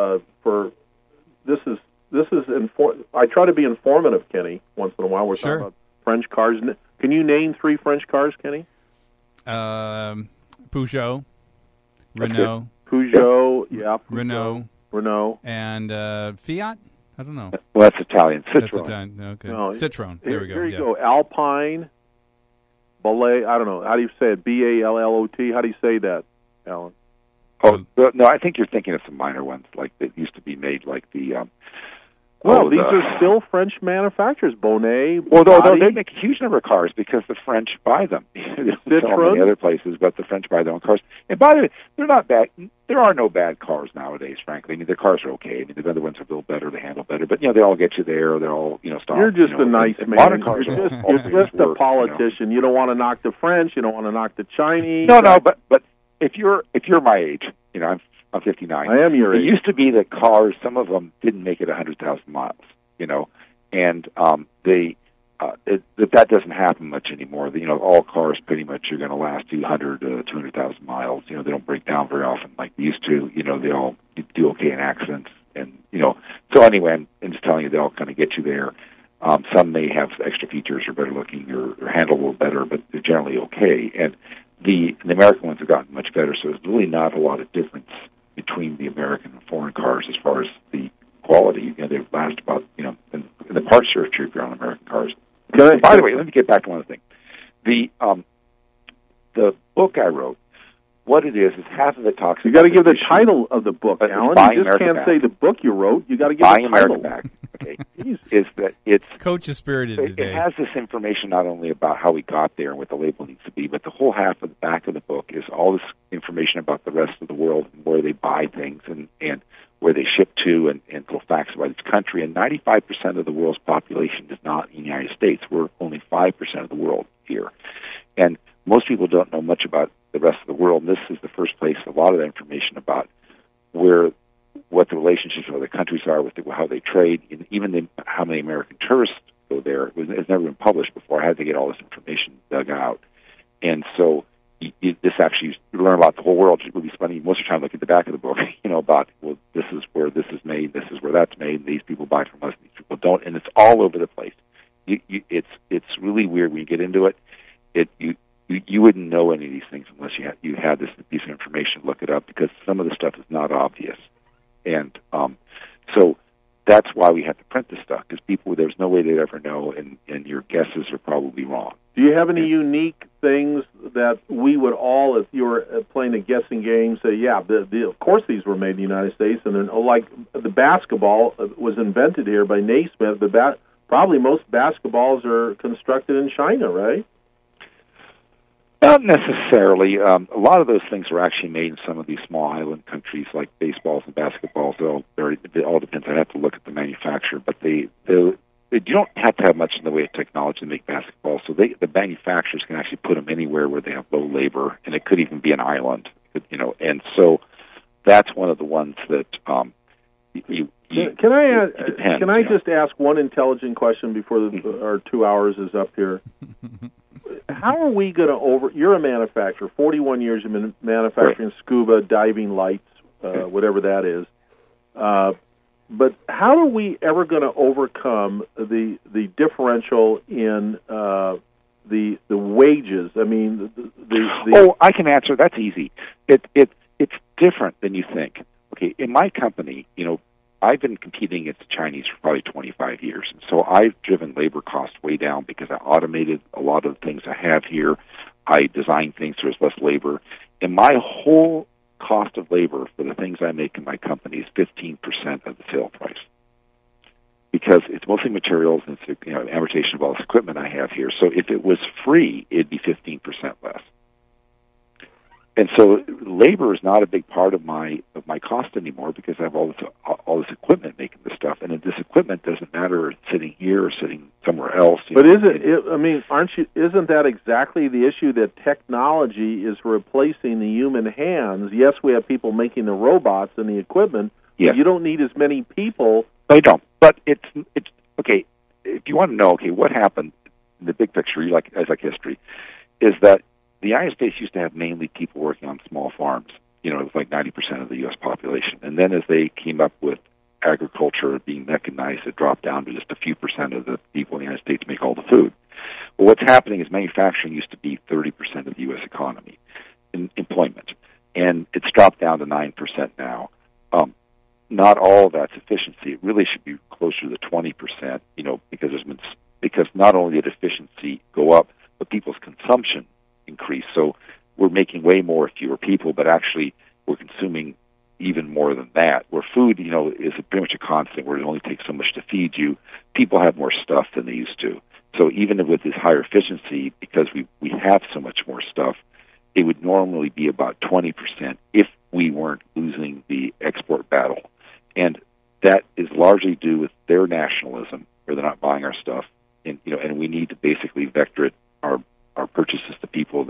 I try to be informative, Kenny, once in a while. We're talking about French cars. Can you name 3 French cars, Kenny? Peugeot, Renault. Peugeot, yeah. Renault. And Fiat? I don't know. Well, that's Italian. Citroen. That's Italian. Okay. No, Citroen. There we go. Here you go. Alpine, Ballet. I don't know. How do you say it? B-A-L-L-O-T. How do you say that, Alan? Oh, no, I think you're thinking of some minor ones like that used to be made, like the... these are still French manufacturers. Bonnet, well, they make a huge number of cars because the French buy them. They don't sell them in other places, but the French buy their own cars. And by the way, they're not bad. There are no bad cars nowadays, frankly. I mean, the cars are okay. I mean, the other ones are built better, they handle better, but they all get you there. They're all stop. You're just a nice man. Modern cars you're just a politician. You don't want to knock the French. You don't want to knock the Chinese. No, but if you're my age, I'm 59. I am your age. It used to be that cars, some of them didn't make it 100,000 miles, and that doesn't happen much anymore. All cars pretty much are going to last 200 to 200,000 miles. They don't break down very often like they used to. They all do okay in accidents, and So anyway, I'm just telling you, they all kind of get you there. Some may have extra features or better looking or handle a little better, but they're generally okay. And the American ones have gotten much better, so there's really not a lot of difference between the American and foreign cars as far as the quality. They last about, and the parts are cheaper on American cars. By the way, let me get back to one thing. The book I wrote, what it is half of it talks. You got to give the title of the book, Alan. You just can't say the book you wrote. You got to give Buying the title. America Back. Okay, is that it's Coach is spirited today. It has this information not only about how we got there and what the label needs to be, but the whole half of the back of the book is all this information about the rest of the world and where they buy things and where they ship to and little facts about each country. And 95% of the world's population is not in the United States. We're only 5% of the world here, and most people don't know much about the rest of the world. And this is the first place a lot of that information about what the relationships of other countries are, with how they trade, and even how many American tourists go there. It's never been published before. I had to get all this information dug out. And so this actually, you learn about the whole world. It would be funny most of the time look at the back of the book, about, well, this is where this is made, this is where that's made, and these people buy from us, these people don't, and it's all over the place. It's really weird when you get into it. You wouldn't know any of these things unless you had this piece of information to look it up, because some of the stuff is not obvious. And so that's why we have to print this stuff, because there's no way they'd ever know, and your guesses are probably wrong. Do you have any unique things that we would all, if you were playing a guessing game, say, yeah, of course these were made in the United States. And then, like the basketball was invented here by Naismith, but probably most basketballs are constructed in China, right? Not necessarily. A lot of those things were actually made in some of these small island countries, like baseballs and basketballs. It all depends. I have to look at the manufacturer, but you don't have to have much in the way of technology to make basketballs. So the manufacturers can actually put them anywhere where they have low labor, and it could even be an island. And so that's one of the ones that Can I just ask one intelligent question before our 2 hours is up here? How are we going to you're a manufacturer, 41 years you've been manufacturing scuba diving lights, whatever that is. But how are we ever going to overcome the differential in the wages? I mean, I can answer. That's easy. It's different than you think. Okay, in my company, I've been competing against the Chinese for probably 25 years. And so I've driven labor costs way down because I automated a lot of the things I have here. I designed things so there's less labor. And my whole cost of labor for the things I make in my company is 15% of the sale price. Because it's mostly materials and it's amortization of all this equipment I have here. So if it was free, it'd be 15% less. And so labor is not a big part of my cost anymore because I have all this equipment making this stuff, and this equipment doesn't matter if it's sitting here or sitting somewhere else. But isn't that exactly the issue, that technology is replacing the human hands? Yes, we have people making the robots and the equipment. Yes. But you don't need as many people. I don't. But it's okay. If you want to know, what happened in the big picture, as history, is that the United States used to have mainly people working on small farms. It was like 90% of the U.S. population. And then as they came up with agriculture being mechanized, it dropped down to just a few percent of the people in the United States make all the food. Well, what's happening is manufacturing used to be 30% of the U.S. economy in employment, and it's dropped down to 9% now. Not all of that's efficiency. It really should be closer to the 20%, because not only did efficiency go up, but people's consumption increase. So we're making way more with fewer people, but actually we're consuming even more than that. Where food, is pretty much a constant, where it only takes so much to feed you. People have more stuff than they used to. So even with this higher efficiency, because we have so much more stuff, it would normally be about 20% if we weren't losing the export battle. And that is largely due with their nationalism, where they're not buying our stuff. And we need to basically vector it, our purchases to people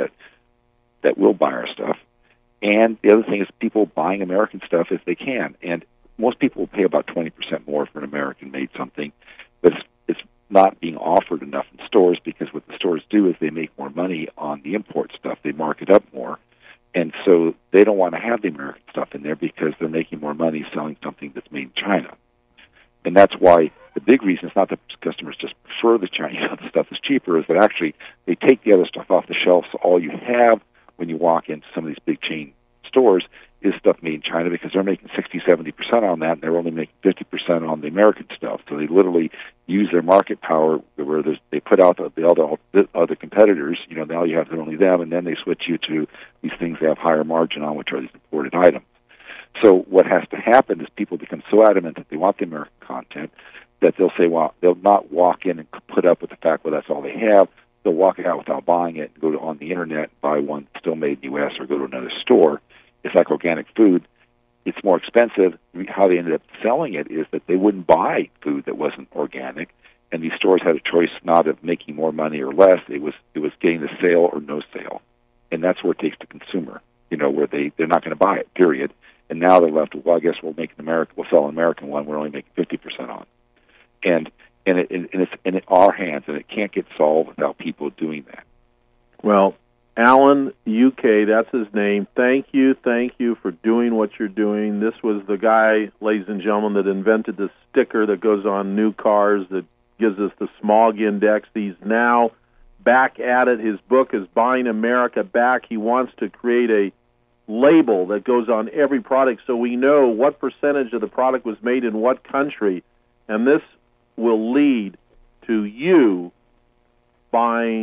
that will buy our stuff. And the other thing is people buying American stuff if they can. And most people will pay about 20% more for an American-made something, but it's not being offered enough in stores, because what the stores do is they make more money on the import stuff. They mark it up more. And so they don't want to have the American stuff in there because they're making more money selling something that's made in China. And that's why the big reason is not that customers just prefer the Chinese stuff that's cheaper, is that actually they take the other stuff off the shelf, so all you have when you walk into some of these big chain stores is stuff made in China, because they're making 60-70% on that, and they're only making 50% on the American stuff. So they literally use their market power where they put out the other competitors. Now you have only them, and then they switch you to these things they have higher margin on, which are these imported items. So what has to happen is people become so adamant that they want the American content that they'll say, well, they'll not walk in and put up with the fact, well, that's all they have. They'll walk out without buying it and go on the internet, buy one still made in the U.S., or go to another store. It's like organic food. It's more expensive. How they ended up selling it is that they wouldn't buy food that wasn't organic, and these stores had a choice not of making more money or less. It was getting the sale or no sale, and that's where it takes the consumer. Where they're not going to buy it, period. And now they're left with, well, I guess we'll sell an American one. We're only making 50% on, and it's in our hands, and it can't get solved without people doing that. Well, Alan UK, that's his name. Thank you for doing what you're doing. This was the guy, ladies and gentlemen, that invented the sticker that goes on new cars that gives us the smog index. He's now back at it. His book is Buying America Back. He wants to create a label that goes on every product so we know what percentage of the product was made in what country, and this will lead to you buying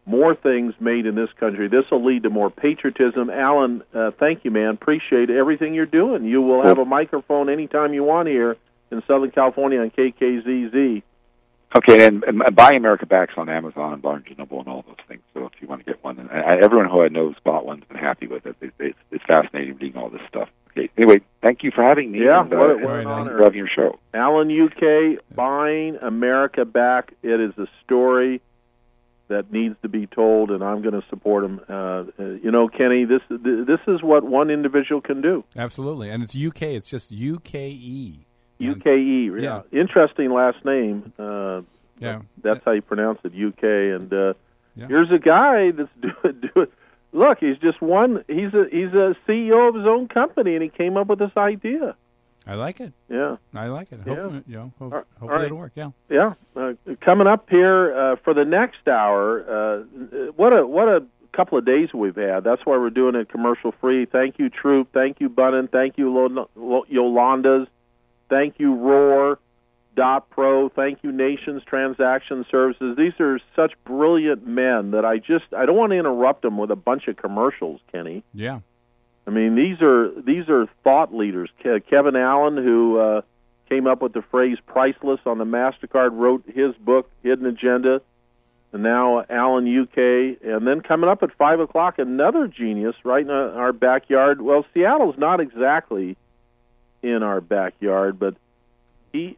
more things made in this country. This will lead to more patriotism. Alan, thank you, man. Appreciate everything you're doing. You will have a microphone anytime you want here in Southern California on KKZZ. Okay, and Buy America Back's on Amazon and Barnes & Noble and all those things. So if you want to get one, and everyone who I know who's bought one's been happy with it. It's fascinating reading all this stuff. Okay, anyway, thank you for having me. Yeah, and, what an honor. Love your show. Alan UK, Buying America Back. It is a story that needs to be told, and I'm going to support him. Kenny, this is what one individual can do. Absolutely, and it's UK. It's just UKE. UKE, yeah. Interesting last name. Yeah, that's how you pronounce it, UK. And here's a guy that's doing. Look, he's just one. He's a CEO of his own company, and he came up with this idea. I like it. Yeah, I like it. Hopefully, hopefully right. it'll work. Yeah. Yeah. Coming up here for the next hour. What a couple of days we've had. That's why we're doing it commercial free. Thank you, Troop. Thank you, Bunnin. Thank you, Yolanda's. Thank you, Roar.pro. Thank you, Nations Transaction Services. These are such brilliant men that I don't want to interrupt them with a bunch of commercials, Kenny. Yeah. I mean, these are thought leaders. Kevin Allen, who came up with the phrase priceless on the MasterCard, wrote his book, Hidden Agenda, and now Allen UK. And then coming up at 5 o'clock, another genius right in our backyard. Well, Seattle's not exactly in our backyard, but this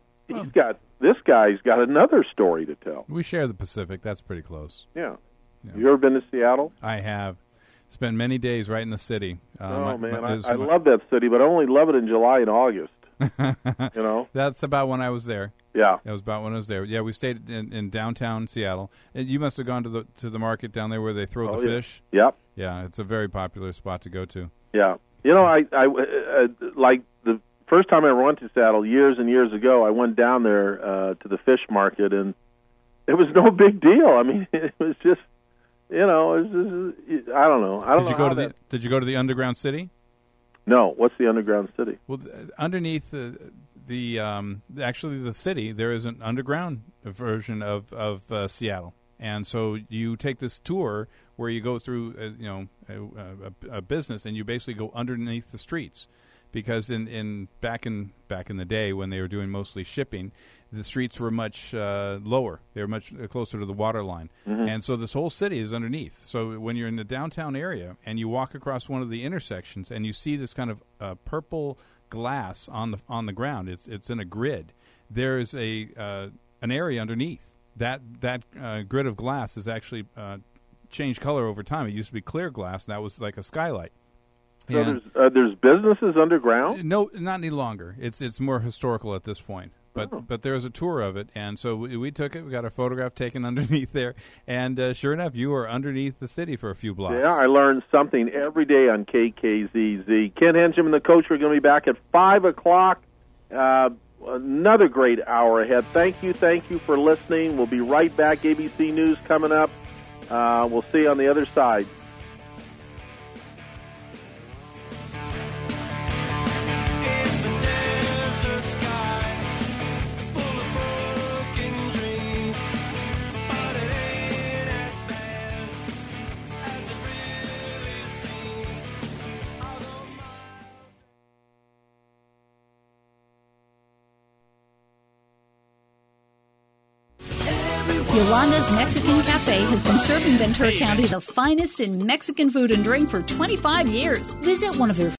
guy's got another story to tell. We share the Pacific. That's pretty close. Yeah. You ever been to Seattle? I have. Spent many days right in the city. I love that city, but I only love it in July and August. That's about when I was there. Yeah, that was about when I was there. Yeah, we stayed in downtown Seattle. And you must have gone to the market down there where they throw the fish. Yep. Yeah, it's a very popular spot to go to. Yeah, I like the first time I ever went to Seattle years and years ago. I went down there to the fish market, and it was no big deal. I mean, it was just. I don't know. Did you go to the underground city? No. What's the underground city? Well, underneath actually the city, there is an underground version of Seattle, and so you take this tour where you go through a business, and you basically go underneath the streets, because back in the day when they were doing mostly shipping, the streets were much lower. They were much closer to the water line. Mm-hmm. And so this whole city is underneath. So when you're in the downtown area and you walk across one of the intersections and you see this kind of purple glass on the ground, it's in a grid. There is an area underneath. That grid of glass is actually changed color over time. It used to be clear glass, and that was like a skylight. So there's businesses underground? No, not any longer. It's more historical at this point. But there was a tour of it, and so we took it. We got a photograph taken underneath there, and sure enough, you were underneath the city for a few blocks. Yeah, I learned something every day on KKZZ. Ken Hensham and the coach are going to be back at 5 o'clock. Another great hour ahead. Thank you for listening. We'll be right back. ABC News coming up. We'll see you on the other side. Yolanda's Mexican Cafe has been serving Ventura County the finest in Mexican food and drink for 25 years. Visit one of their